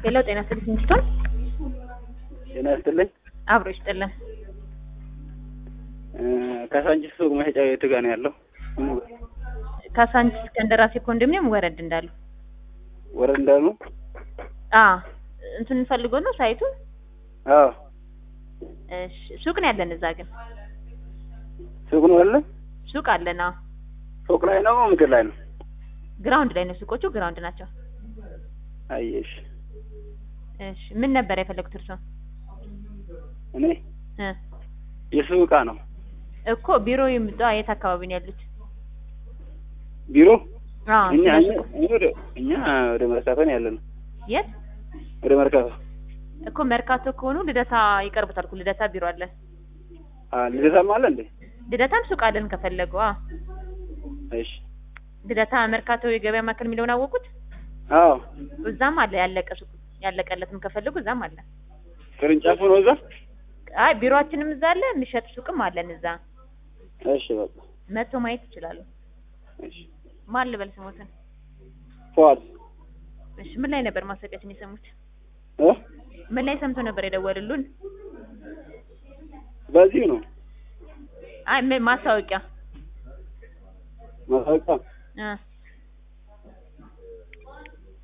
ሄሎ ጤና ይስጥልኝ እንስቶን ጤና ይስጥልኝ አብሮ ይስጥልን ካሳንቺስ ሱቅ መሸጫ ቤት ጋር ነው ያለው ካሳንቺስ ከእንደራሴ ኮንዶሚኒየም ወረድ እንዳሉ እንትን ፈልጎ ነው ሳይቱ እሺ ሱቅ ነው ያለን እዛ ግን ሱቅ ነው ያለ ሱቅ አለና ሱቅ ላይ ነው ምድር ላይ ነው ግራውንድ ላይ ነው ሱቆቹ ግራውንድ ናቸው አየሽ እሺ ምን ነበር የፈለጉት እርሶ እኔ የሱቅ ነው እኮ ቢሮ ይምጣ የት አካባቢ ነው ያሉት ቢሮ እኛ ወደ መርካቶ ነው ያለነው የት ወደ መርካቶ እኮ መርካቶ ከሆኑ ልደታ ይቀርቡታል ልደታ ቢሮ አለ ልደታም አለ እንዴ ልደታም ሱቅ አለን ከፈለጉ እሺ ልደታ መርካቶ የገበያ ማዕከል የሚለውን አወቁት እዛም አለ ያለቀ ሱቅ ያለቀለትም ከፈለጉ እዛም አለ ቅርንጫፉ ነው እዛ አይ ቢሮአችንም እዛ አለ የሚሸጥ ሱቅም አለን እዛ እሺ በቃ መጥቶ ማየት ይችላል እሺ ማን ልበል ስሞትን ፏል እሺ ምን ላይ ነበር ማስታወቂያችን የሰሙት ምን ላይ ሰምቶ ነበር የደወሉልን በዚህ ነው አይ ማስታወቂያ